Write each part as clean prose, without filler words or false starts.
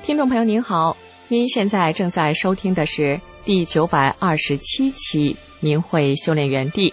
听众朋友您好，您现在正在收听的是第927期明慧修炼园地。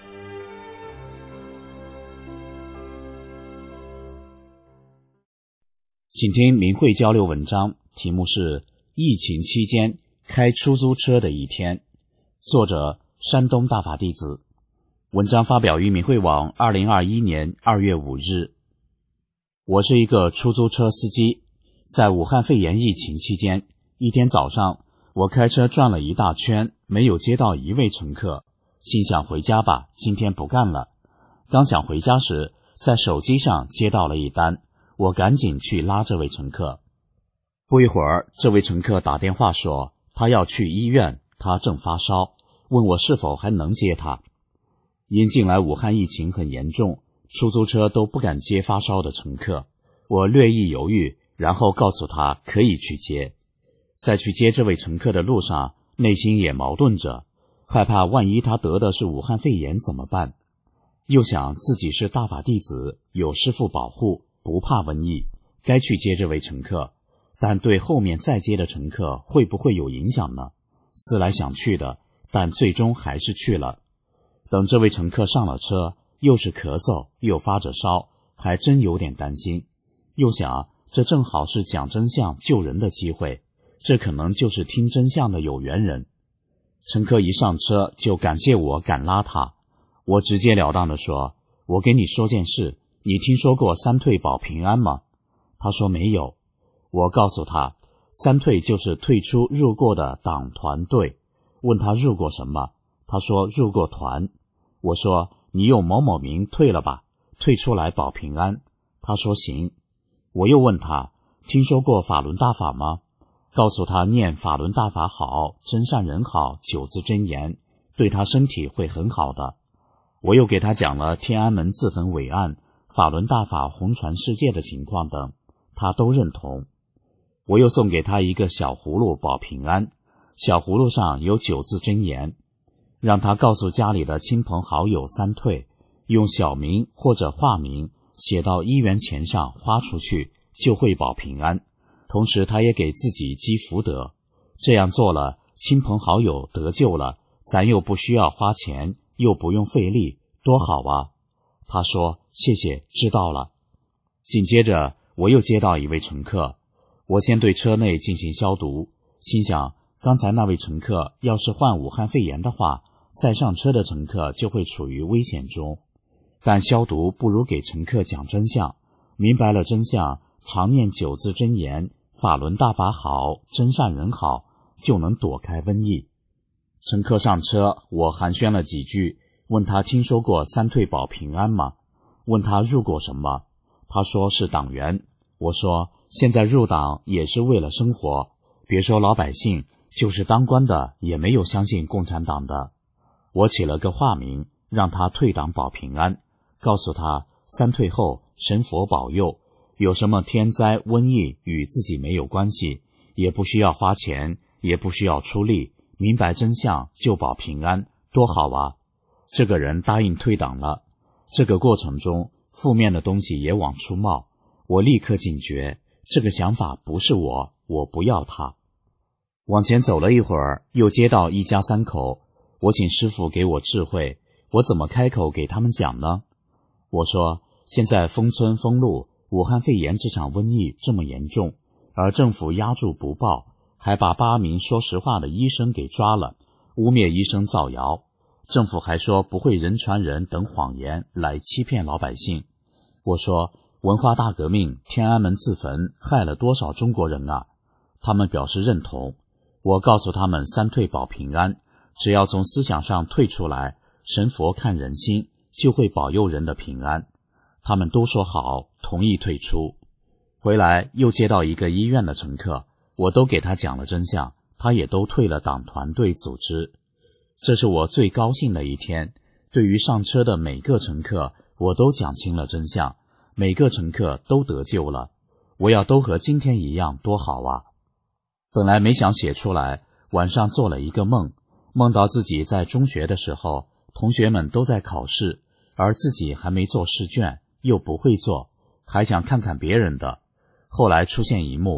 请听明慧交流文章，题目是疫情期间开出租车的一天，作者山东大法弟子。文章发表于明慧网2021年2月5日。我是一个出租车司机，在武汉肺炎疫情期间，一天早上我开车转了一大圈，没有接到一位乘客，心想回家吧，今天不干了。刚想回家时，在手机上接到了一单，我赶紧去拉这位乘客。不一会儿，这位乘客打电话说他要去医院，他正发烧，问我是否还能接他。因近来武汉疫情很严重，出租车都不敢接发烧的乘客，我略一犹豫，然后告诉他可以去接。在去接这位乘客的路上，内心也矛盾着，害怕万一他得的是武汉肺炎怎么办，又想自己是大法弟子，有师父保护，不怕瘟疫，该去接这位乘客，但对后面再接的乘客会不会有影响呢？思来想去的，但最终还是去了。等这位乘客上了车，又是咳嗽又发着烧，还真有点担心。又想这正好是讲真相救人的机会，这可能就是听真相的有缘人。乘客一上车就感谢我敢拉他，我直截了当地说，我给你说件事，你听说过三退保平安吗？他说没有。我告诉他，三退就是退出入过的党团队。问他入过什么，他说入过团。我说你用某某名退了吧，退出来保平安。他说行。我又问他听说过法轮大法吗？告诉他念法轮大法好，真善人好9字真言，对他身体会很好的。我又给他讲了天安门自焚伟案、法轮大法红传世界的情况等，他都认同。我又送给他一个小葫芦保平安，小葫芦上有9字真言，让他告诉家里的亲朋好友三退，用小名或者化名写到医院钱上花出去，就会保平安。同时他也给自己积福德，这样做了，亲朋好友得救了，咱又不需要花钱，又不用费力，多好啊。他说谢谢，知道了。紧接着我又接到一位乘客，我先对车内进行消毒，心想刚才那位乘客要是患武汉肺炎的话，再上车的乘客就会处于危险中。但消毒不如给乘客讲真相，明白了真相，常念9字真言，法轮大法好，真善人好，就能躲开瘟疫。乘客上车，我寒暄了几句，问他听说过三退保平安吗？问他入过什么？他说是党员。我说现在入党也是为了生活，别说老百姓，就是当官的也没有相信共产党的。我起了个化名，让他退党保平安，告诉他三退后神佛保佑，有什么天灾瘟疫与自己没有关系，也不需要花钱，也不需要出力，明白真相就保平安，多好啊。这个人答应退党了。这个过程中负面的东西也往出冒，我立刻警觉，这个想法不是我不要他。往前走了一会儿，又接到一家三口，我请师父给我智慧，我怎么开口给他们讲呢？我说现在封村封路，武汉肺炎这场瘟疫这么严重，而政府压住不报，还把8名说实话的医生给抓了，污蔑医生造谣，政府还说不会人传人等谎言来欺骗老百姓。我说文化大革命天安门自焚害了多少中国人啊？他们表示认同。我告诉他们三退保平安，只要从思想上退出来，神佛看人心，就会保佑人的平安。他们都说好，同意退出。回来又接到一个医院的乘客，我都给他讲了真相，他也都退了党团队组织。这是我最高兴的一天，对于上车的每个乘客，我都讲清了真相，每个乘客都得救了。我要都和今天一样，多好啊。本来没想写出来，晚上做了一个梦，梦到自己在中学的时候，同学们都在考试，而自己还没做试卷，又不会做，还想看看别人的。后来出现一幕，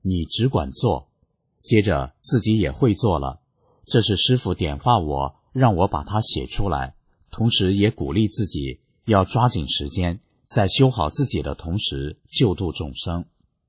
你只管做，接着自己也会做了。这是师父点化我，让我把它写出来，同时也鼓励自己要抓紧时间，在修好自己的同时救度众生。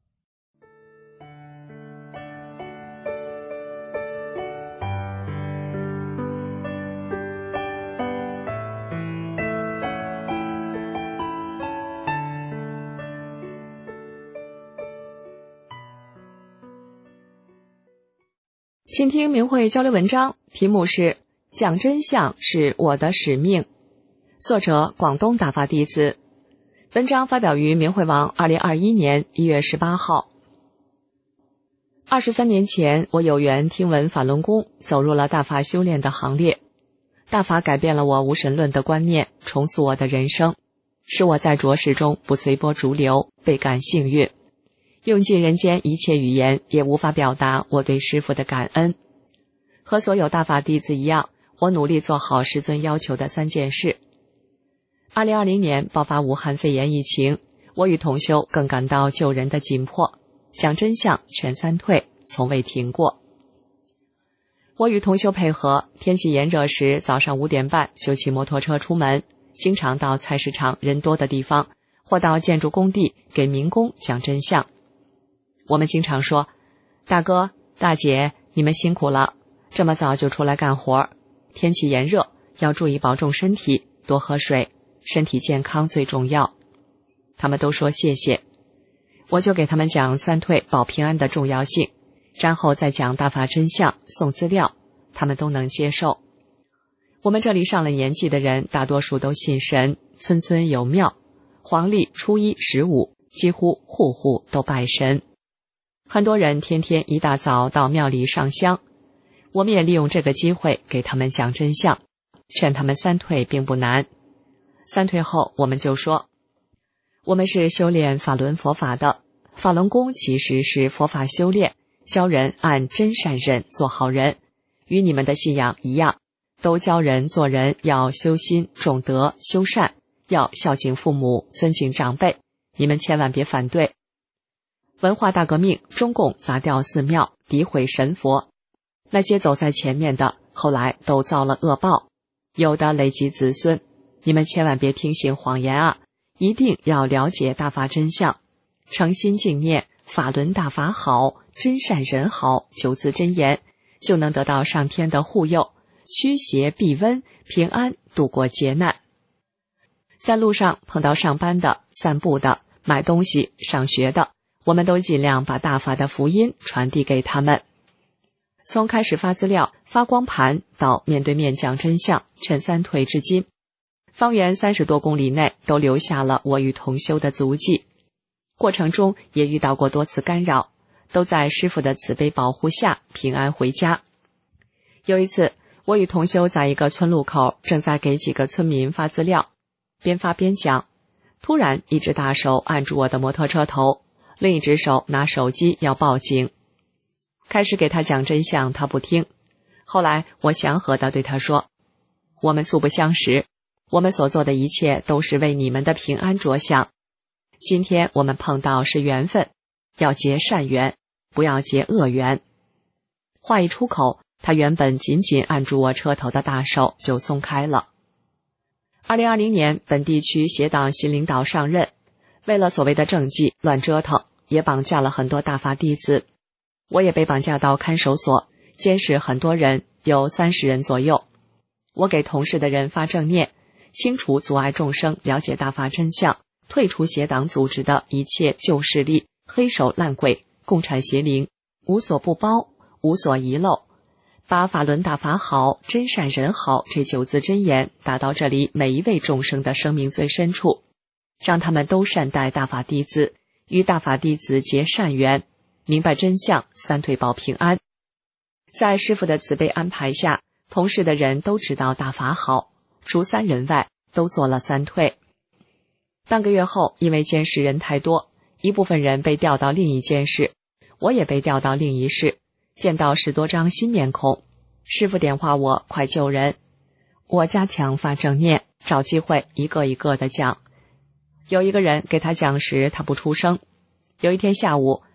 请听明慧交流文章，题目是讲真相是我的使命，作者广东大法弟子。文章发表于明慧网2021年1月18号。23年前，我有缘听闻法轮功，走入了大法修炼的行列。大法改变了我无神论的观念，重塑我的人生，使我在浊世中不随波逐流，倍感幸运。用尽人间一切语言也无法表达我对师父的感恩。和所有大法弟子一样，我努力做好师尊要求的3件事。2020年爆发武汉肺炎疫情，我与同修更感到救人的紧迫，讲真相劝三退，从未停过。我与同修配合，天气炎热时早上5点半就骑摩托车出门，经常到菜市场人多的地方，或到建筑工地给民工讲真相。我们经常说，大哥大姐，你们辛苦了，这么早就出来干活，天气炎热，要注意保重身体，多喝水，身体健康最重要。他们都说谢谢，我就给他们讲三退保平安的重要性，然后再讲大法真相，送资料，他们都能接受。我们这里上了年纪的人大多数都信神，村村有庙，黄历初一15几乎户户都拜神。很多人天天一大早到庙里上香，我们也利用这个机会给他们讲真相，劝他们三退并不难。三退后我们就说，我们是修炼法轮佛法的，法轮功其实是佛法修炼，教人按真善忍做好人，与你们的信仰一样，都教人做人要修心重德修善，要孝敬父母尊敬长辈，你们千万别反对。文化大革命，中共砸掉寺庙，诋毁神佛，那些走在前面的后来都遭了恶报，有的累及子孙，你们千万别听信谎言啊，一定要了解大法真相，诚心敬念法轮大法好，真善人好9字真言，就能得到上天的护佑，驱邪避瘟，平安度过劫难。在路上碰到上班的、散步的、买东西、上学的，我们都尽量把大法的福音传递给他们。从开始发资料、发光盘到面对面讲真相、劝三退至今，方圆30多公里内都留下了我与同修的足迹。过程中也遇到过多次干扰，都在师父的慈悲保护下平安回家。有一次，我与同修在一个村路口正在给几个村民发资料，边发边讲，突然一只大手按住我的摩托车头，另一只手拿手机要报警。开始给他讲真相，他不听。后来我祥和地对他说，我们素不相识，我们所做的一切都是为你们的平安着想。今天我们碰到是缘分，要结善缘，不要结恶缘。话一出口，他原本紧紧按住我车头的大手就松开了。2020年，本地区协党新领导上任，为了所谓的政绩乱折腾，也绑架了很多大法弟子。我也被绑架到看守所，监视很多人，有30人左右。我给同事的人发正念，清除阻碍众生了解大法真相，退出邪党组织的一切旧势力、黑手烂鬼、共产邪灵，无所不包，无所遗漏，把法轮大法好，真善人好这9字真言打到这里每一位众生的生命最深处，让他们都善待大法弟子，与大法弟子结善缘，明白真相，三退保平安。在师父的慈悲安排下，同事的人都知道大法好，除3人外都做了三退。半个月后，因为监视人太多，一部分人被调到另一监室，我也被调到另一室，见到10多张新面孔。师父点化我快救人，我加强发正念，找机会一个一个的讲。有一个人给他讲时，他不出声。有一天下午，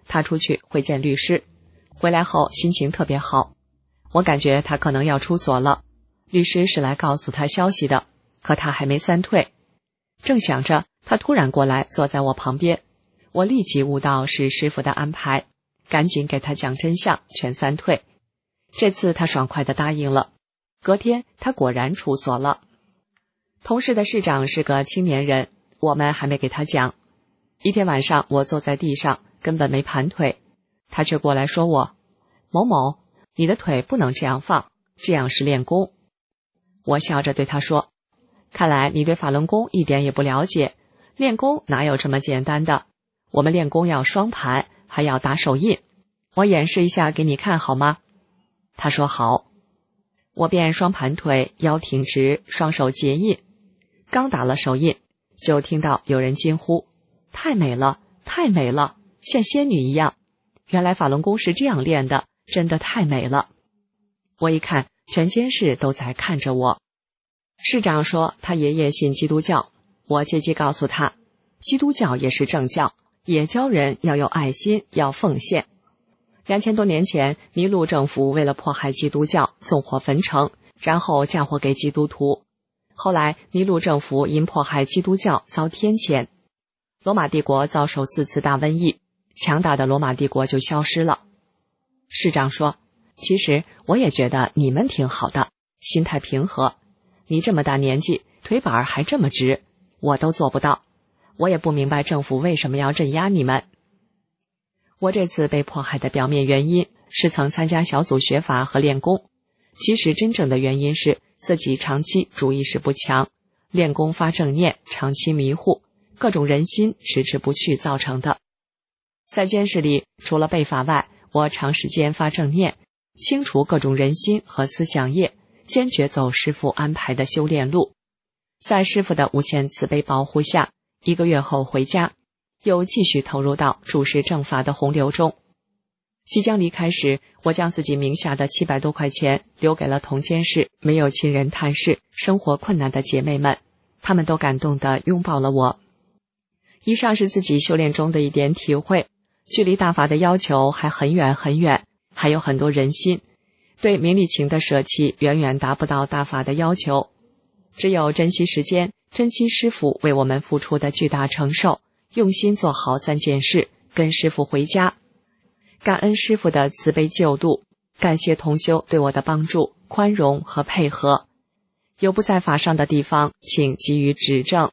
他出去会见律师，回来后心情特别好。我感觉他可能要出所了，律师是来告诉他消息的，可他还没三退。正想着，他突然过来坐在我旁边，我立即悟到是师傅的安排，赶紧给他讲真相，全三退。这次他爽快地答应了，隔天他果然出所了。同事的市长是个青年人，我们还没给他讲。一天晚上，我坐在地上，根本没盘腿，他却过来说我：某某，你的腿不能这样放，这样是练功。我笑着对他说：看来你对法轮功一点也不了解，练功哪有这么简单的？我们练功要双盘，还要打手印。我演示一下给你看好吗？他说好。我便双盘腿，腰挺直，双手结印。刚打了手印，就听到有人惊呼：太美了，太美了，像仙女一样。原来法轮功是这样练的，真的太美了。我一看，全监室都在看着我。市长说他爷爷信基督教，我借机告诉他，基督教也是正教，也教人要有爱心，要奉献。2000多年前，尼禄政府为了迫害基督教，纵火焚城，然后嫁祸给基督徒。后来尼禄政府因迫害基督教遭天谴，罗马帝国遭受4次大瘟疫，强大的罗马帝国就消失了。市长说，其实我也觉得你们挺好的，心态平和，你这么大年纪，腿板还这么直，我都做不到。我也不明白政府为什么要镇压你们。我这次被迫害的表面原因是曾参加小组学法和练功，其实真正的原因是自己长期主意识不强，练功发正念，长期迷糊，各种人心迟迟不去造成的。在监室里，除了背法外，我长时间发正念，清除各种人心和思想业，坚决走师父安排的修炼路。在师父的无限慈悲保护下，1个月后回家，又继续投入到注释正法的洪流中。即将离开时，我将自己名下的700多块钱留给了同监室没有亲人探视、生活困难的姐妹们，她们都感动地拥抱了我。以上是自己修炼中的一点体会，距离大法的要求还很远很远，还有很多人心，对名利情的舍弃远远达不到大法的要求。只有珍惜时间，珍惜师父为我们付出的巨大承受，用心做好3件事，跟师父回家。感恩师父的慈悲救度，感谢同修对我的帮助、宽容和配合。有不在法上的地方，请给予指正。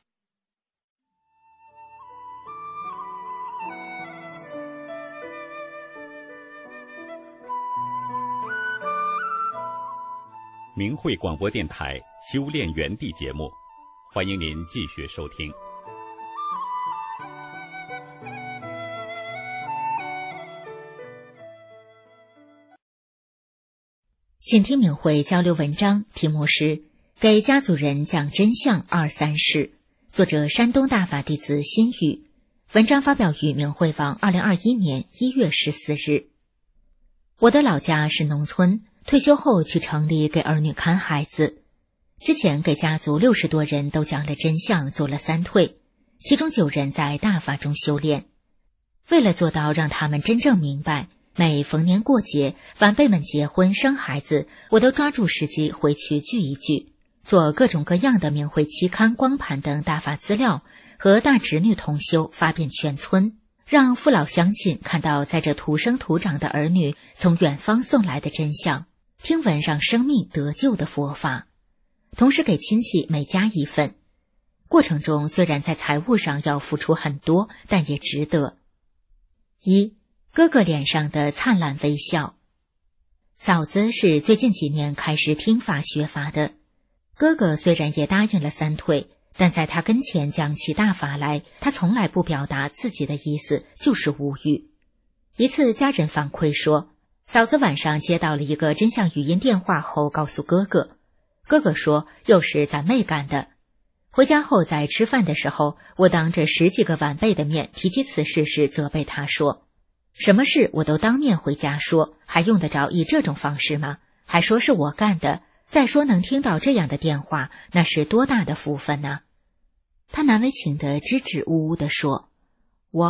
明慧广播电台修炼园地节目，欢迎您继续收听。 请听明慧交流文章，题目是《给家族人讲真相2、3事》，作者山东大法弟子心语。文章发表于明慧网2021年1月14日。我的老家是农村，退休后去城里给儿女看孩子。之前给家族60多人都讲了真相，做了3退，其中9人在大法中修炼。为了做到让他们真正明白，每逢年过节，晚辈们结婚生孩子，我都抓住时机回去聚一聚，做各种各样的明慧期刊、光盘等大法资料，和大侄女同修发遍全村，让父老乡亲看到在这土生土长的儿女从远方送来的真相，听闻让生命得救的佛法，同时给亲戚每家一份。过程中虽然在财务上要付出很多，但也值得。1. 哥哥脸上的灿烂微笑。嫂子是最近几年开始听法学法的，哥哥虽然也答应了3退，但在他跟前讲起大法来，他从来不表达自己的意思，就是无语。一次家人反馈说，嫂子晚上接到了一个真相语音电话后告诉哥哥，哥哥说又是咱妹干的。回家后在吃饭的时候，我当着10几个晚辈的面提起此事时责备他说，什么事我都当面回家说，还用得着以这种方式吗？还说是我干的，再说能听到这样的电话，那是多大的福分呢？他难为情地支支吾吾地说，我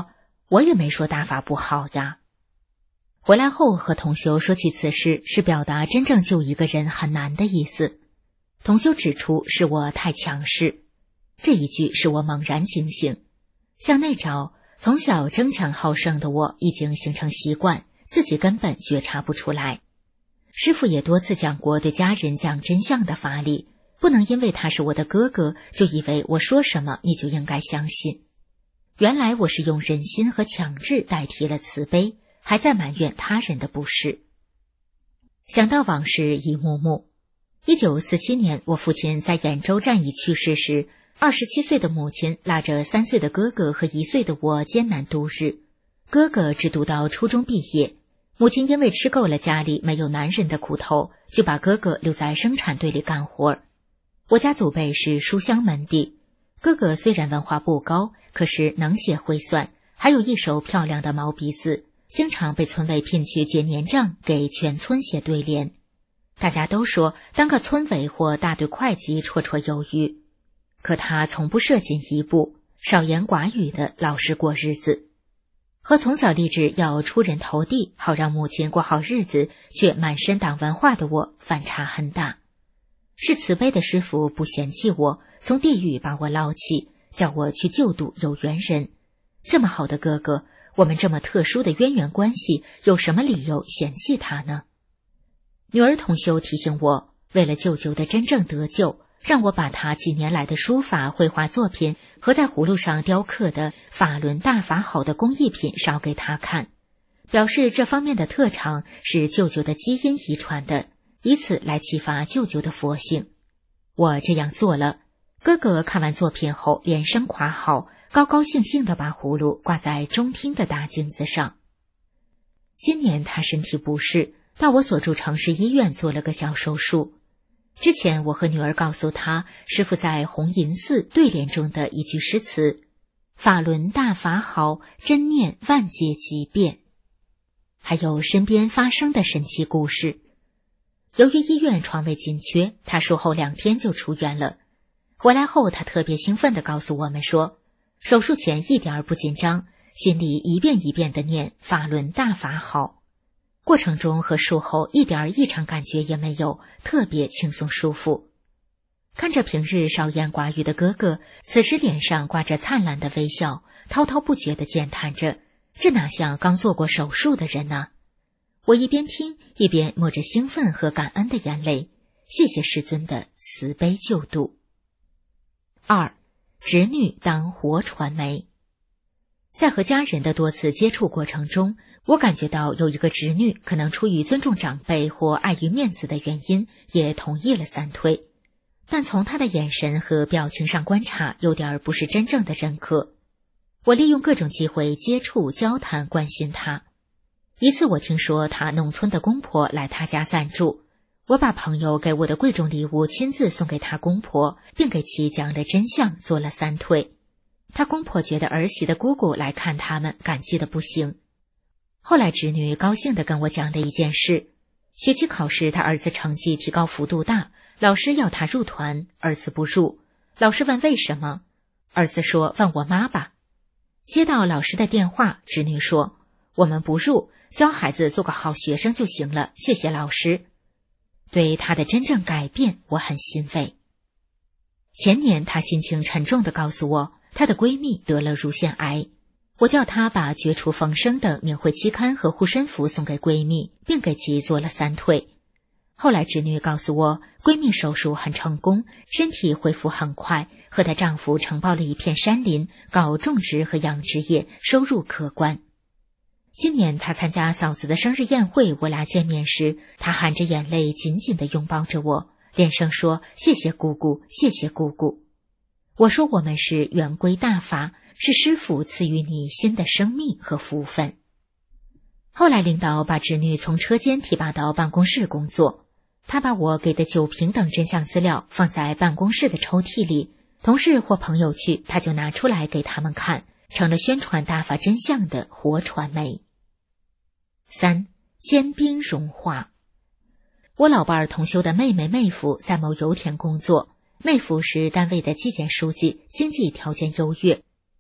我也没说大法不好呀。回来后和同修说起此事，是表达真正救一个人很难的意思。同修指出是我太强势，这一句使我猛然惊醒。像那招从小争强好胜的我已经形成习惯，自己根本觉察不出来。师父也多次讲过对家人讲真相的法理，不能因为他是我的哥哥，就以为我说什么你就应该相信。原来我是用忍心和强制代替了慈悲，还在埋怨他人的不是。想到往事一幕幕。1947年，我父亲在兖州战役去世时，27岁的母亲拉着3岁的哥哥和1岁的我艰难度日。哥哥只读到初中毕业，母亲因为吃够了家里没有男人的苦头，就把哥哥留在生产队里干活。我家祖辈是书香门第，哥哥虽然文化不高，可是能写会算，还有一手漂亮的毛笔字，经常被村委聘去结年账，给全村写对联。大家都说当个村委或大队会计绰绰有余，可他从不涉进一步，少言寡语的老实过日子。和从小立志要出人头地，好让母亲过好日子，却满身党文化的我反差很大。是慈悲的师父不嫌弃我，从地狱把我捞起，叫我去救度有缘人。这么好的哥哥，我们这么特殊的渊源关系，有什么理由嫌弃他呢？女儿同修提醒我，为了舅舅的真正得救，让我把他几年来的书法绘画作品和在葫芦上雕刻的法轮大法好的工艺品烧给他看，表示这方面的特长是舅舅的基因遗传的，以此来启发舅舅的佛性。我这样做了，哥哥看完作品后连声夸好，高高兴兴地把葫芦挂在中厅的大镜子上。今年他身体不适，到我所住城市医院做了个小手术。之前我和女儿告诉她，师父在红银寺对联中的一句诗词：法轮大法好，真念万劫即变。还有身边发生的神奇故事。由于医院床位紧缺，他术后2天就出院了。回来后他特别兴奋地告诉我们说，手术前一点不紧张，心里一遍一遍地念法轮大法好。过程中和术后一点异常感觉也没有，特别轻松舒服。看着平日少言寡语的哥哥，此时脸上挂着灿烂的微笑，滔滔不绝地健谈着，这哪像刚做过手术的人呢？我一边听一边抹着兴奋和感恩的眼泪，谢谢师尊的慈悲救度。2. 侄女当活传媒。在和家人的多次接触过程中，我感觉到有一个侄女可能出于尊重长辈或碍于面子的原因，也同意了3推，但从她的眼神和表情上观察，有点不是真正的认可。我利用各种机会接触、交谈、关心她。一次我听说她农村的公婆来她家暂住，我把朋友给我的贵重礼物亲自送给她公婆，并给其讲了真相，做了3推。她公婆觉得儿媳的姑姑来看他们，感激的不行。后来侄女高兴地跟我讲了一件事，学期考试她儿子成绩提高幅度大，老师要他入团，儿子不入。老师问为什么，儿子说问我妈吧。接到老师的电话，侄女说我们不入，教孩子做个好学生就行了，谢谢老师。对她的真正改变，我很欣慰。前年她心情沉重地告诉我，她的闺蜜得了乳腺癌。我叫她把绝处逢生的明慧期刊和护身符送给闺蜜，并给其做了3推。后来侄女告诉我，闺蜜手术很成功，身体恢复很快，和她丈夫承包了一片山林，搞种植和养殖业，收入可观。今年她参加嫂子的生日宴会，我俩见面时，她含着眼泪紧紧地拥抱着我，连声说谢谢姑姑，谢谢姑姑。我说我们是圆规大法，是师父赐予你新的生命和福分。后来领导把侄女从车间提拔到办公室工作，他把我给的酒瓶等真相资料放在办公室的抽屉里，同事或朋友去，他就拿出来给他们看，成了宣传大法真相的活传媒。3. 坚冰融化。我老伴儿同修的妹妹妹夫在某油田工作，妹夫是单位的纪检书记，经济条件优越。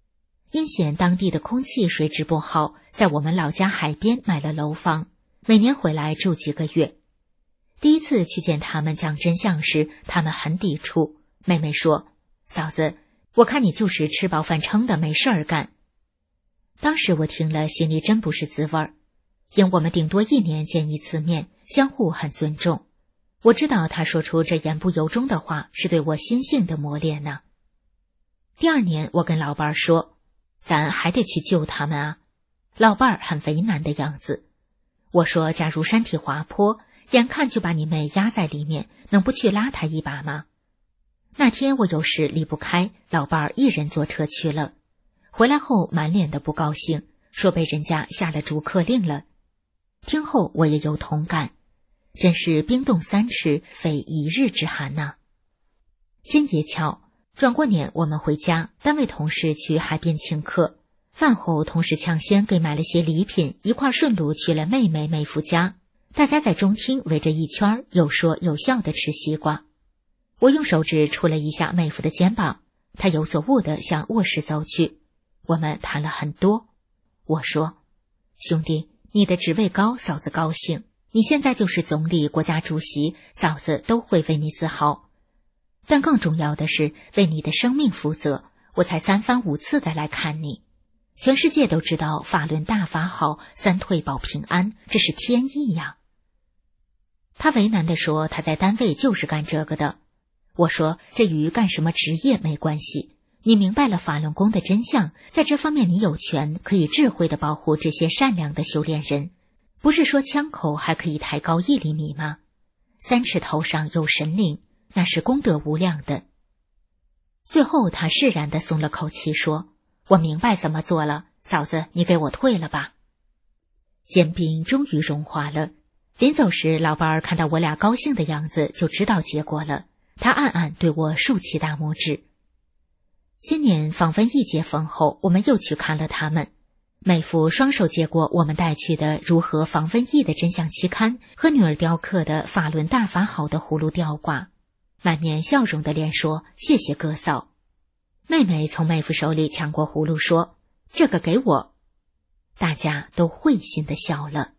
因嫌当地的空气水质不好，在我们老家海边买了楼房，每年回来住几个月。第一次去见他们讲真相时，他们很抵触。妹妹说：“嫂子，我看你就是吃饱饭撑的，没事儿干。”当时我听了，心里真不是滋味儿，因我们顶多1年见一次面，相互很尊重。我知道他说出这言不由衷的话，是对我心性的磨练呢。第2年，我跟老伴儿说：“咱还得去救他们啊。”老伴儿很为难的样子。我说：“假如山体滑坡，眼看就把你妹压在里面，能不去拉她一把吗？”那天我有事离不开，老伴儿一人坐车去了。回来后满脸的不高兴，说被人家下了逐客令了。听后我也有同感，真是冰冻3尺，非一日之寒呐。真也巧，转过年我们回家，单位同事去海边请客，饭后同事抢先给买了些礼品，一块顺路去了妹夫家。大家在中厅围着一圈，有说有笑的吃西瓜。我用手指触了一下妹夫的肩膀，他有所悟地向卧室走去。我们谈了很多。我说：“兄弟，你的职位高，嫂子高兴。你现在就是总理、国家主席，嫂子都会为你自豪。但更重要的是为你的生命负责，我才3番5次的来看你。全世界都知道法轮大法好，3退保平安，这是天意呀。”他为难地说：“他在单位就是干这个的。”我说：“这与干什么职业没关系，你明白了法轮功的真相，在这方面你有权可以智慧地保护这些善良的修炼人。不是说枪口还可以抬高1厘米吗？3尺头上有神灵，那是功德无量的。”最后他释然地松了口气说：“我明白怎么做了，嫂子，你给我退了吧。”坚冰终于融化了。临走时，老伴儿看到我俩高兴的样子，就知道结果了。他暗暗对我竖起大拇指。今年访问一解封后，我们又去看了他们。妹夫双手接过我们带去的《如何防瘟疫》的真相期刊和女儿雕刻的法轮大法好的葫芦吊挂，满面笑容的脸说：“谢谢哥嫂。”妹妹从妹夫手里抢过葫芦说：“这个给我。”大家都会心的笑了。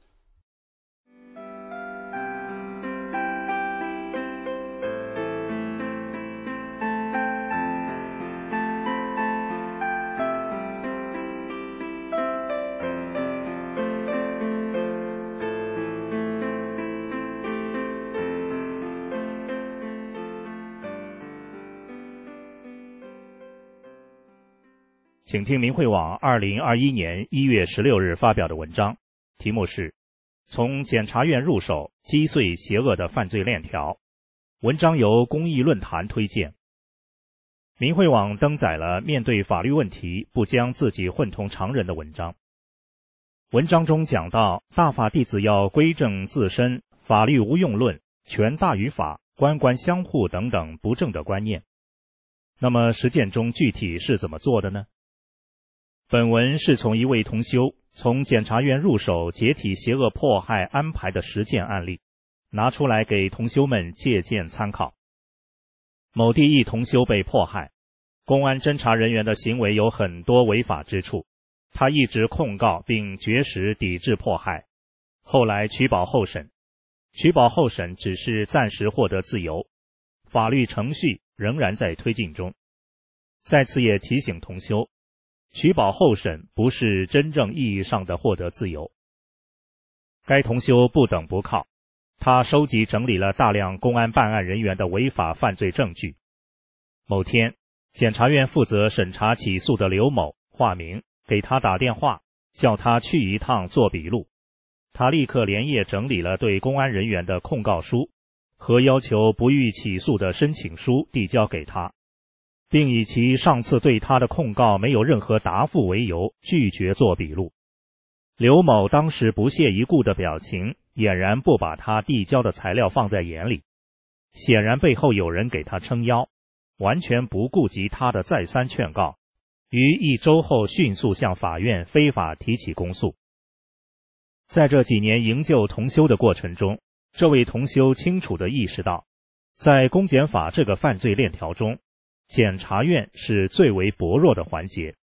请听明慧网2021年1月16日发表的文章，题目是从检察院入手击碎邪恶的犯罪链条。文章由公益论坛推荐。明慧网登载了面对法律问题不将自己混同常人的文章。文章中讲到，大法弟子要归正自身，法律无用论，权大于法，官官相护等等不正的观念。那么实践中具体是怎么做的呢？本文是从一位同修从检察院入手解体邪恶迫害安排的实践案例拿出来给同修们借鉴参考。某地一同修被迫害，公安侦查人员的行为有很多违法之处，他一直控告并绝食抵制迫害，后来取保候审，取保候审只是暂时获得自由，法律程序仍然在推进中。在此也提醒同修，取保候审不是真正意义上的获得自由。该同修不等不靠，他收集整理了大量公安办案人员的违法犯罪证据。某天，检察院负责审查起诉的刘某化名给他打电话，叫他去一趟做笔录。他立刻连夜整理了对公安人员的控告书和要求不予起诉的申请书递交给他，并以其上次对他的控告没有任何答复为由，拒绝做笔录。刘某当时不屑一顾的表情，俨然不把他递交的材料放在眼里，显然背后有人给他撑腰，完全不顾及他的再三劝告，于1周后迅速向法院非法提起公诉。在这几年营救同修的过程中，这位同修清楚地意识到，在公检法这个犯罪链条中，检察院是最为薄弱的环节，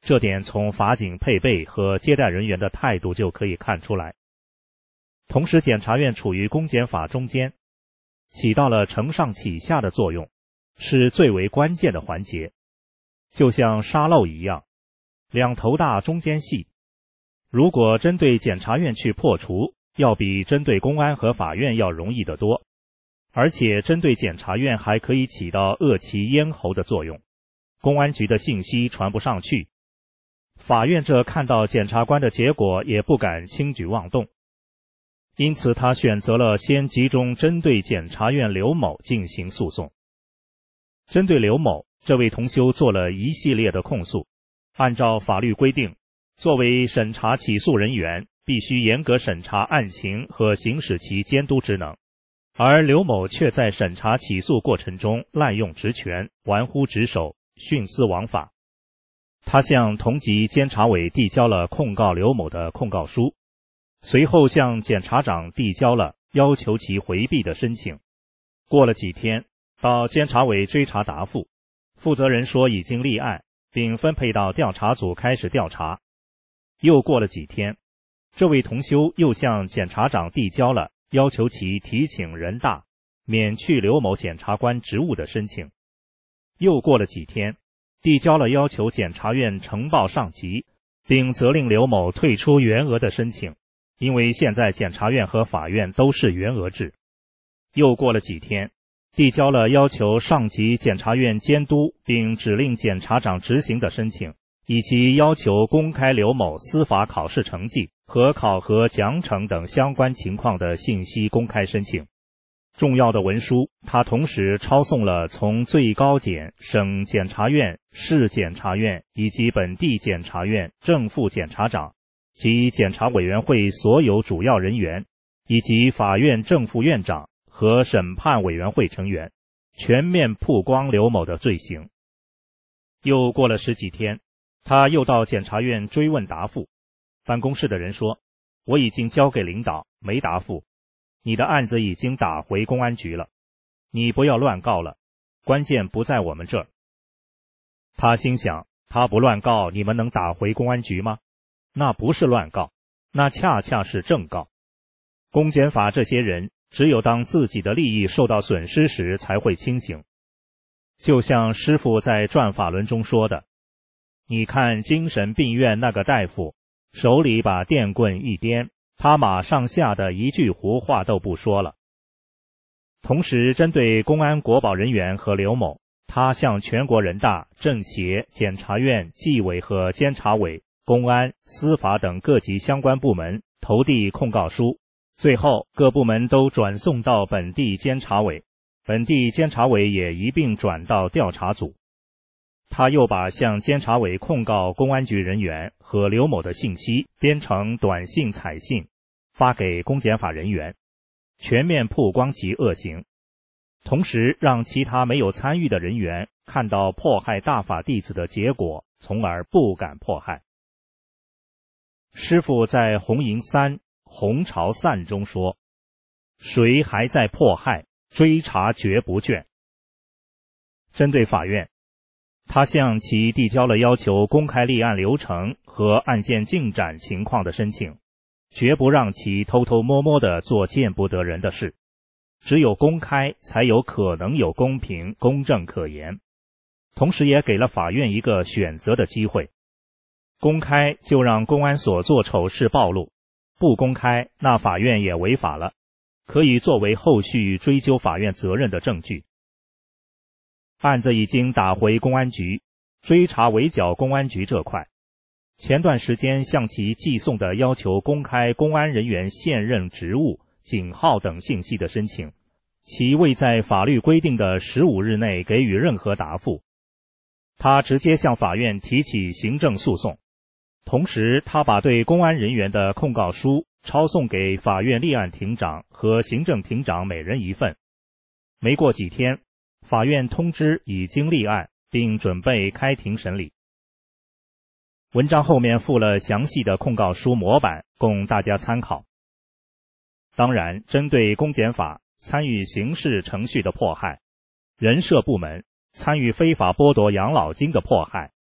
这点从法警配备和接待人员的态度就可以看出来。同时，检察院处于公检法中间，起到了承上启下的作用，是最为关键的环节，就像沙漏一样，两头大中间细。如果针对检察院去破除，要比针对公安和法院要容易得多，而且针对检察院还可以起到扼其咽喉的作用，公安局的信息传不上去，法院这看到检察官的结果也不敢轻举妄动，因此他选择了先集中针对检察院刘某进行诉讼。针对刘某这位同修做了一系列的控诉，按照法律规定，作为审查起诉人员，必须严格审查案情和行使其监督职能，而刘某却在审查起诉过程中滥用职权，玩忽职守，徇私枉法。他向同级监察委递交了控告刘某的控告书，随后向检察长递交了要求其回避的申请。过了几天，到监察委追查答复，负责人说已经立案，并分配到调查组开始调查。又过了几天，这位同修又向检察长递交了要求其提请人大免去刘某检察官职务的申请。又过了几天，递交了要求检察院呈报上级，并责令刘某退出员额的申请，因为现在检察院和法院都是员额制。又过了几天，递交了要求上级检察院监督并指令检察长执行的申请，以及要求公开刘某司法考试成绩和考核奖惩等相关情况的信息公开申请。重要的文书，他同时抄送了从最高检、省检察院、市检察院以及本地检察院正副检察长及检察委员会所有主要人员，以及法院正副院长和审判委员会成员，全面曝光刘某的罪行。又过了十几天，他又到检察院追问答复，办公室的人说，我已经交给领导，没答复，你的案子已经打回公安局了，你不要乱告了，关键不在我们这儿。他心想，他不乱告，你们能打回公安局吗？那不是乱告，那恰恰是正告。公检法这些人只有当自己的利益受到损失时才会清醒。就像师父在转法轮中说的，你看精神病院那个大夫，手里把电棍一颠，他马上吓得一句胡话都不说了。同时，针对公安国保人员和刘某，他向全国人大、政协、检察院、纪委和监察委、公安、司法等各级相关部门投递控告书，最后各部门都转送到本地监察委，本地监察委也一并转到调查组。他又把向监察委控告公安局人员和刘某的信息编成短信彩信，发给公检法人员，全面曝光其恶行，同时让其他没有参与的人员看到迫害大法弟子的结果，从而不敢迫害。师父在红营3红潮散中说，谁还在迫害，追查绝不倦。针对法院，他向其递交了要求公开立案流程和案件进展情况的申请，绝不让其偷偷摸摸地做见不得人的事，只有公开才有可能有公平公正可言。同时也给了法院一个选择的机会，公开就让公安所做丑事暴露，不公开那法院也违法了，可以作为后续追究法院责任的证据。案子已经打回公安局，追查围剿公安局这块，前段时间向其寄送的要求公开公安人员现任职务、警号等信息的申请，其未在法律规定的15日内给予任何答复。他直接向法院提起行政诉讼，同时他把对公安人员的控告书抄送给法院立案庭长和行政庭长每人一份。没过几天，法院通知已经立案，并准备开庭审理。文章后面附了详细的控告书模板，供大家参考。当然，针对公检法参与刑事程序的迫害，人社部门参与非法剥夺养老金的迫害，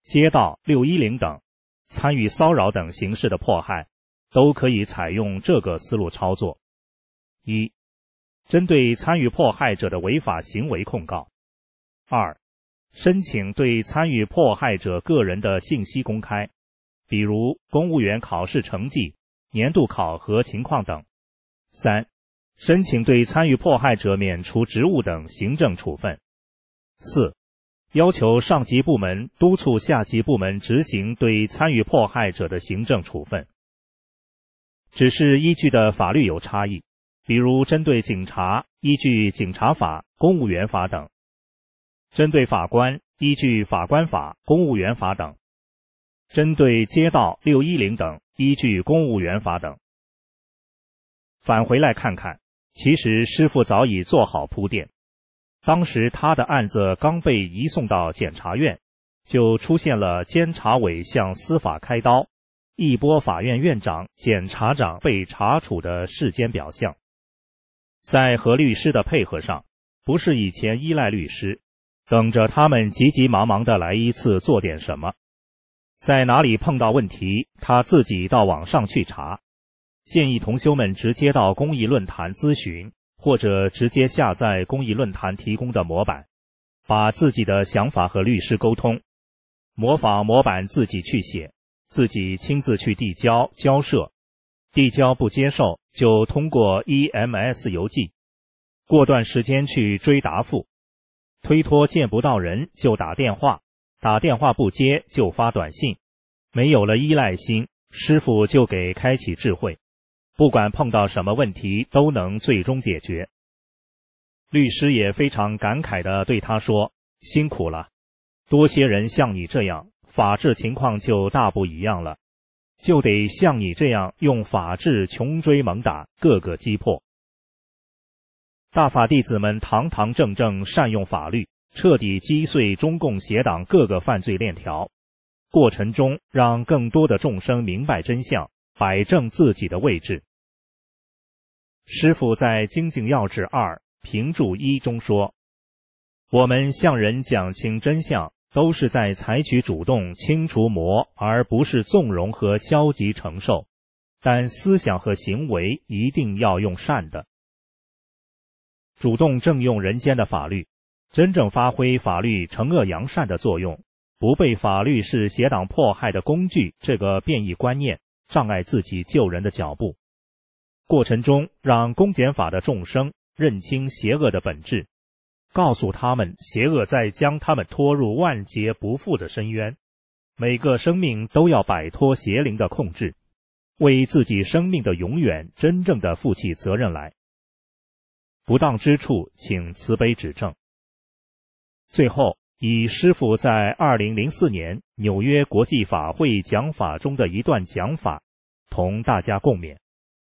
街道、610等参与骚扰等形式的迫害，都可以采用这个思路操作。一、针对参与迫害者的违法行为控告。二、申请对参与迫害者个人的信息公开，比如公务员考试成绩、年度考核情况等。三、申请对参与迫害者免除职务等行政处分。四、要求上级部门督促下级部门执行对参与迫害者的行政处分。只是依据的法律有差异，比如针对警察依据警察法、公务员法等；针对法官依据法官法、公务员法等；针对街道、610等依据公务员法等。返回来看看，其实师傅早已做好铺垫。当时他的案子刚被移送到检察院，就出现了监察委向司法开刀，一波法院院长、检察长被查处的世间表象。在和律师的配合上，不是以前依赖律师，等着他们急急忙忙地来一次做点什么，在哪里碰到问题，他自己到网上去查。建议同修们直接到公益论坛咨询，或者直接下载公益论坛提供的模板，把自己的想法和律师沟通，模仿模板自己去写，自己亲自去递交交涉，递交不接受就通过 EMS 邮寄，过段时间去追答复，推脱见不到人就打电话，打电话不接就发短信，没有了依赖心，师傅就给开启智慧，不管碰到什么问题都能最终解决。律师也非常感慨地对他说，辛苦了，多些人像你这样，法治情况就大不一样了，就得像你这样用法治穷追猛打，各个击破。大法弟子们堂堂正正善用法律，彻底击碎中共邪党各个犯罪链条，过程中让更多的众生明白真相，摆正自己的位置。师父在精进要旨2评注1中说，我们向人讲清真相，都是在采取主动清除魔，而不是纵容和消极承受，但思想和行为一定要用善的。主动正用人间的法律，真正发挥法律惩恶扬善的作用，不被法律是邪党迫害的工具这个变异观念障碍自己救人的脚步。过程中让公检法的众生认清邪恶的本质，告诉他们邪恶在将他们拖入万劫不复的深渊，每个生命都要摆脱邪灵的控制，为自己生命的永远真正的负起责任来。不当之处请慈悲指正。最后以师父在2004年纽约国际法会讲法中的一段讲法同大家共勉。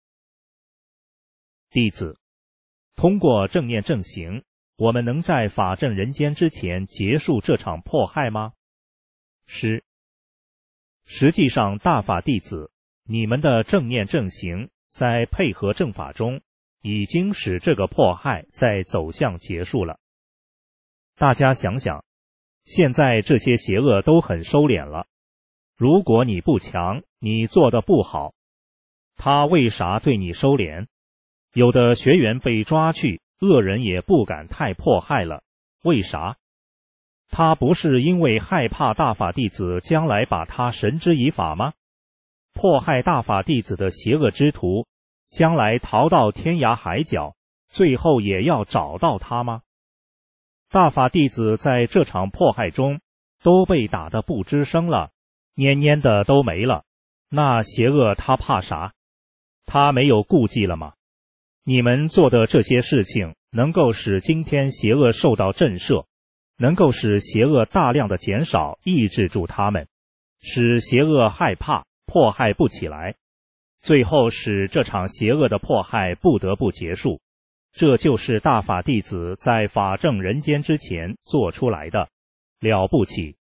弟子，通过正念正行，我们能在法正人间之前结束这场迫害吗？师，实际上大法弟子，你们的正念正行在配合正法中，已经使这个迫害在走向结束了。大家想想，现在这些邪恶都很收敛了，如果你不强，你做得不好，他为啥对你收敛？有的学员被抓去，恶人也不敢太迫害了，为啥？他不是因为害怕大法弟子将来把他绳之以法吗？迫害大法弟子的邪恶之徒，将来逃到天涯海角，最后也要找到他吗？大法弟子在这场迫害中都被打得不吱声了，蔫蔫的都没了，那邪恶他怕啥？他没有顾忌了吗？你们做的这些事情能够使今天邪恶受到震慑，能够使邪恶大量的减少，抑制住他们，使邪恶害怕，迫害不起来，最后使这场邪恶的迫害不得不结束。这就是大法弟子在法正人间之前做出来的，了不起。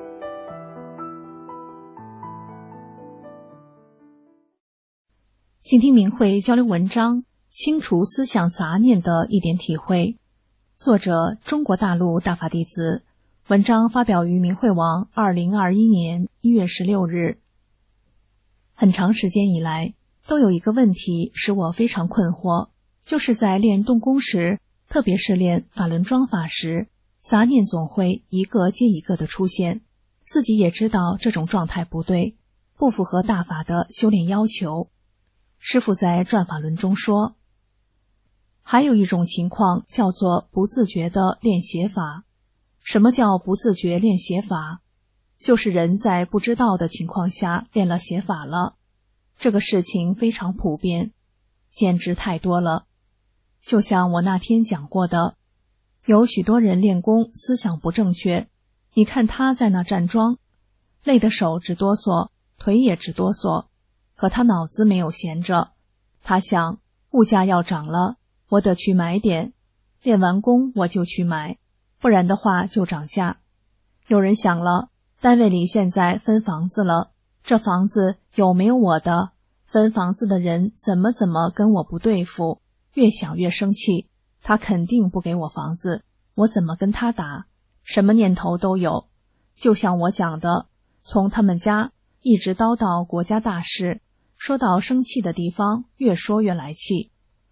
继请听明慧交流文章，清除思想杂念的一点体会。作者中国大陆大法弟子，文章发表于明慧网2021年1月16日。很长时间以来，都有一个问题使我非常困惑，就是在练动功时，特别是练法轮桩法时，杂念总会一个接一个的出现，自己也知道这种状态不对，不符合大法的修炼要求。师父在转法轮中说，还有一种情况叫做不自觉的练邪法。什么叫不自觉练邪法？就是人在不知道的情况下练了邪法了。这个事情非常普遍，简直太多了。就像我那天讲过的，有许多人练功思想不正确，你看他在那站桩，累得手直哆嗦，腿也直哆嗦，可他脑子没有闲着，他想物价要涨了，我得去买点，练完功我就去买，不然的话就涨价。有人想了，单位里现在分房子了，这房子有没有我的？分房子的人怎么跟我不对付，越想越生气，他肯定不给我房子，我怎么跟他打？什么念头都有。就像我讲的，从他们家一直叨到国家大事，说到生气的地方，越说越来气。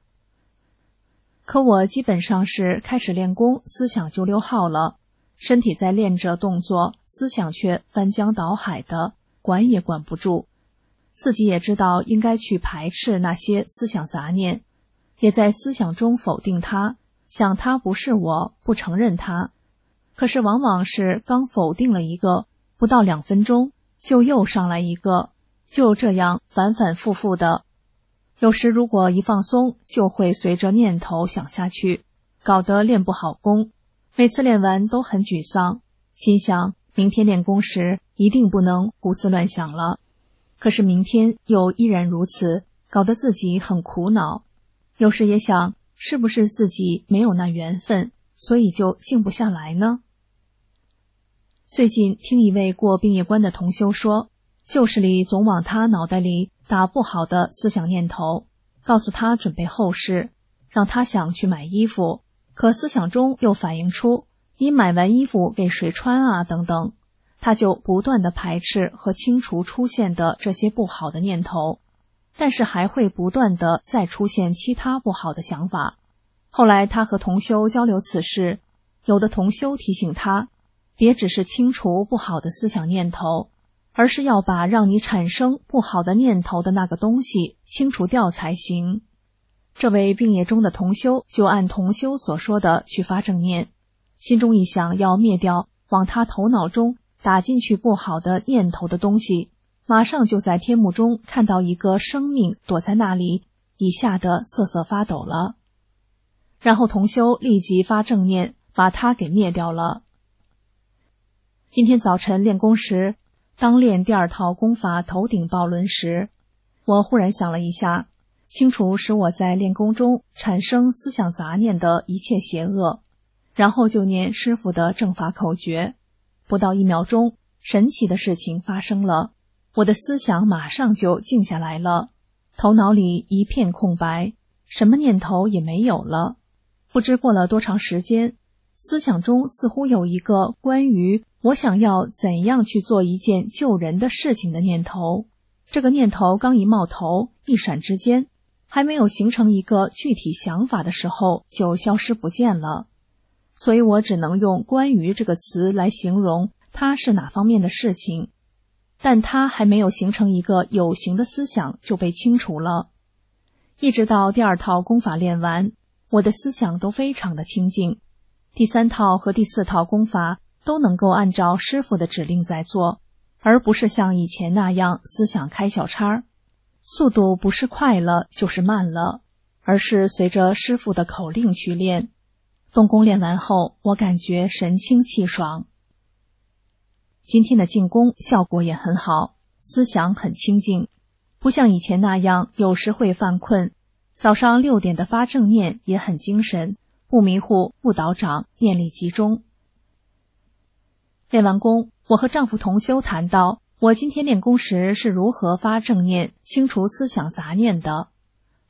可我基本上是开始练功，思想就溜号了，身体在练着动作，思想却翻江倒海的，管也管不住。自己也知道应该去排斥那些思想杂念，也在思想中否定它，想它不是我，不承认它。可是往往是刚否定了一个，不到2分钟就又上来一个，就这样反反复复的。有时如果一放松，就会随着念头想下去，搞得练不好功。每次练完都很沮丧，心想明天练功时一定不能胡思乱想了。可是明天又依然如此，搞得自己很苦恼。有时也想，是不是自己没有那缘分，所以就静不下来呢？最近听一位过殡业关的同修说，旧事里总往他脑袋里打不好的思想念头，告诉他准备后事，让他想去买衣服，可思想中又反映出你买完衣服给谁穿啊等等，他就不断的排斥和清除出现的这些不好的念头，但是还会不断的再出现其他不好的想法。后来他和同修交流此事，有的同修提醒他，别只是清除不好的思想念头，而是要把让你产生不好的念头的那个东西清除掉才行。这位病业中的同修就按同修所说的去发正念，心中一想要灭掉往他头脑中打进去不好的念头的东西，马上就在天幕中看到一个生命躲在那里，已吓得瑟瑟发抖了。然后同修立即发正念，把它给灭掉了。今天早晨练功时，当练第2套功法头顶抱轮时，我忽然想了一下，清除使我在练功中产生思想杂念的一切邪恶，然后就念师父的正法口诀。不到1秒钟，神奇的事情发生了，我的思想马上就静下来了，头脑里一片空白，什么念头也没有了。不知过了多长时间，思想中似乎有一个关于我想要怎样去做一件救人的事情的念头，这个念头刚一冒头，一闪之间，还没有形成一个具体想法的时候就消失不见了。所以我只能用关于这个词来形容它是哪方面的事情，但它还没有形成一个有形的思想就被清除了。一直到第2套功法练完，我的思想都非常的清净，第3套和第4套功法都能够按照师父的指令在做，而不是像以前那样思想开小差，速度不是快了就是慢了，而是随着师父的口令去练。动功练完后，我感觉神清气爽。今天的静功效果也很好，思想很清净，不像以前那样有时会犯困。早上6点的发正念也很精神，不迷糊，不倒掌，念力集中。练完功，我和丈夫同修谈到我今天练功时是如何发正念清除思想杂念的。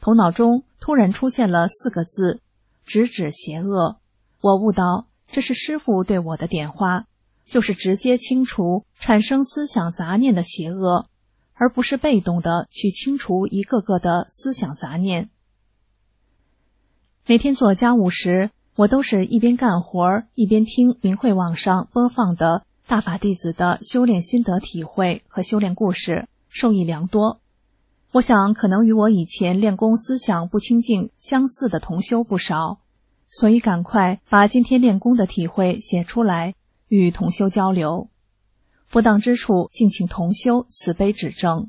头脑中突然出现了4个字：直指邪恶。我悟到，这是师父对我的点化，就是直接清除产生思想杂念的邪恶，而不是被动的去清除一个个的思想杂念。每天做家务时，我都是一边干活一边听明慧网上播放的大法弟子的修炼心得体会和修炼故事，受益良多。我想可能与我以前练功思想不清净相似的同修不少，所以赶快把今天练功的体会写出来，与同修交流。不当之处，敬请同修慈悲指正。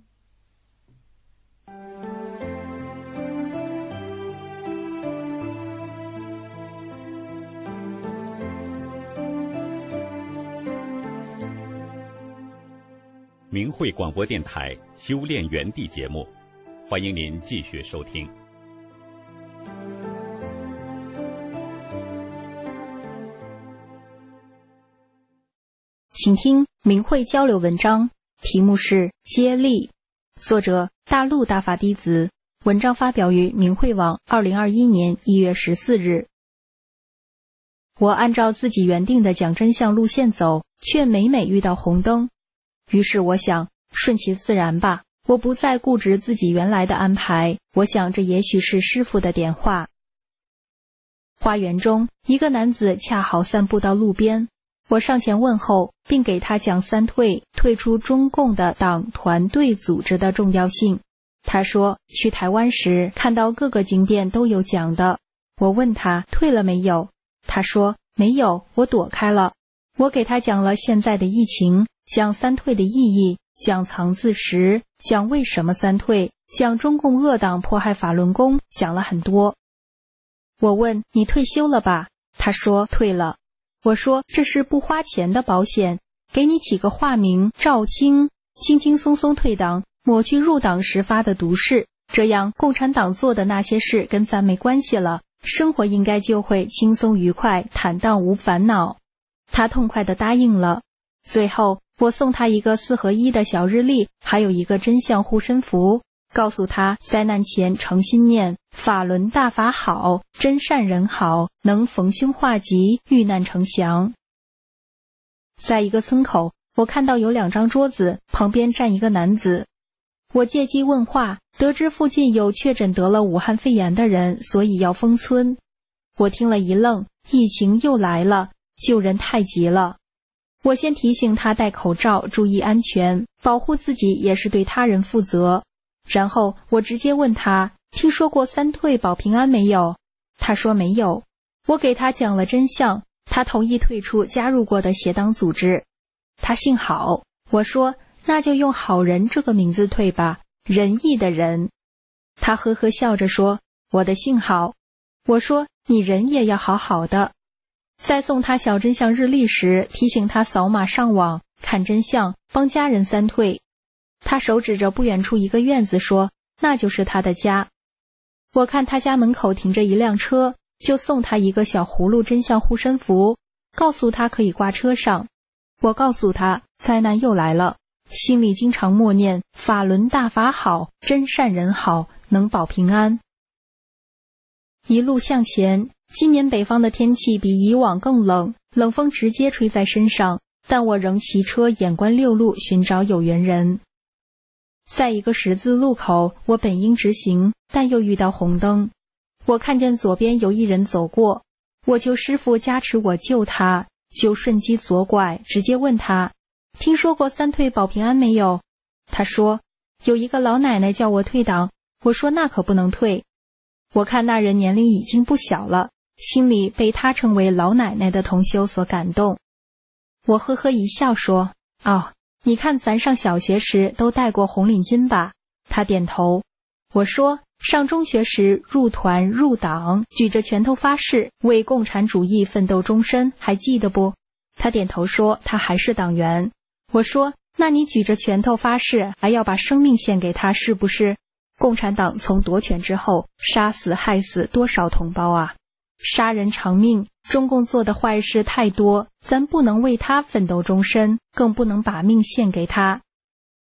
明慧广播电台修炼园地节目，欢迎您继续收听。 请听明慧交流文章，题目是接力，作者大陆大法弟子，文章发表于明慧网2021年1月14日。我按照自己原定的讲真相路线走，却每遇到红灯。于是我想，顺其自然吧，我不再固执自己原来的安排，我想这也许是师父的点化。花园中，一个男子恰好散步到路边，我上前问候，并给他讲三退出中共的党团队组织的重要性。他说去台湾时看到各个景点都有讲的。我问他退了没有，他说没有，我躲开了。我给他讲了现在的疫情，讲三退的意义，讲藏自识，讲为什么三退，讲中共恶党迫害法轮功，讲了很多。我问你退休了吧？他说退了。我说这是不花钱的保险，给你起个化名赵青，轻轻松松退党，抹去入党时发的毒誓，这样共产党做的那些事跟咱没关系了，生活应该就会轻松愉快，坦荡无烦恼。他痛快地答应了。最后我送他一个4合1的小日历，还有一个真相护身符，告诉他灾难前诚心念法轮大法好，真善人好，能逢凶化吉，遇难成祥。在一个村口，我看到有2张桌子，旁边站一个男子。我借机问话，得知附近有确诊得了武汉肺炎的人，所以要封村。我听了一愣，疫情又来了，救人太急了。我先提醒他戴口罩，注意安全，保护自己也是对他人负责。然后我直接问他，听说过三退保平安没有？他说没有。我给他讲了真相，他同意退出加入过的邪党组织。他姓郝，我说那就用好人这个名字退吧，仁义的人。他呵呵笑着说，我的姓郝。我说你人也要好好的。在送他小真相日历时，提醒他扫码上网看真相，帮家人三退。他手指着不远处一个院子说，那就是他的家。我看他家门口停着一辆车，就送他一个小葫芦真相护身符，告诉他可以挂车上。我告诉他灾难又来了，心里经常默念法轮大法好，真善人好，能保平安。一路向前，今年北方的天气比以往更冷，冷风直接吹在身上，但我仍骑车眼观六路寻找有缘人。在一个十字路口，我本应直行，但又遇到红灯。我看见左边有一人走过，我求师父加持我救他，就顺机左拐，直接问他，听说过三退保平安没有？他说，有一个老奶奶叫我退党。我说那可不能退。我看那人年龄已经不小了，心里被他称为老奶奶的同修所感动。我呵呵一笑说，哦，你看咱上小学时都戴过红领巾吧？他点头。我说，上中学时入团入党，举着拳头发誓，为共产主义奋斗终身，还记得不？他点头说，他还是党员。我说，那你举着拳头发誓，还要把生命献给他，是不是？共产党从夺权之后，杀死害死多少同胞啊！杀人偿命，中共做的坏事太多，咱不能为他奋斗终身，更不能把命献给他。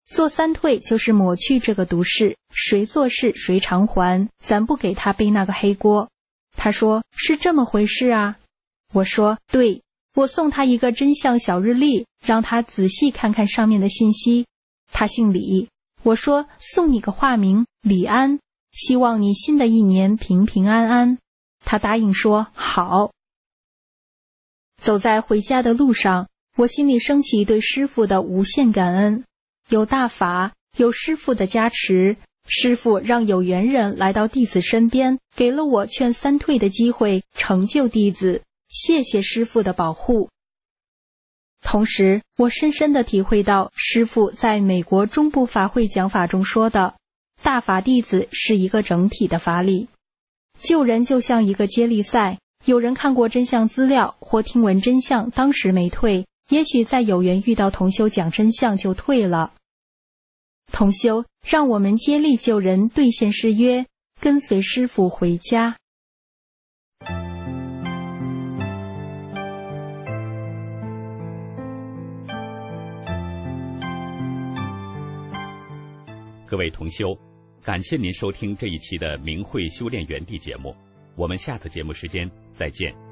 做三退就是抹去这个毒誓，谁做事谁偿还，咱不给他背那个黑锅。他说是这么回事啊。我说对，我送他一个真相小日历，让他仔细看看上面的信息。他姓李，我说送你个化名李安，希望你新的一年平平安安。他答应说好。走在回家的路上，我心里升起对师父的无限感恩。有大法，有师父的加持，师父让有缘人来到弟子身边，给了我劝三退的机会，成就弟子。谢谢师父的保护。同时，我深深地体会到师父在美国中部法会讲法中说的，大法弟子是一个整体的法理。救人就像一个接力赛，有人看过真相资料或听闻真相，当时没退，也许在有缘遇到同修讲真相就退了。同修，让我们接力救人，兑现誓约，跟随师父回家。 各位同修，感谢您收听这一期的明慧修炼园地节目，我们下次节目时间再见。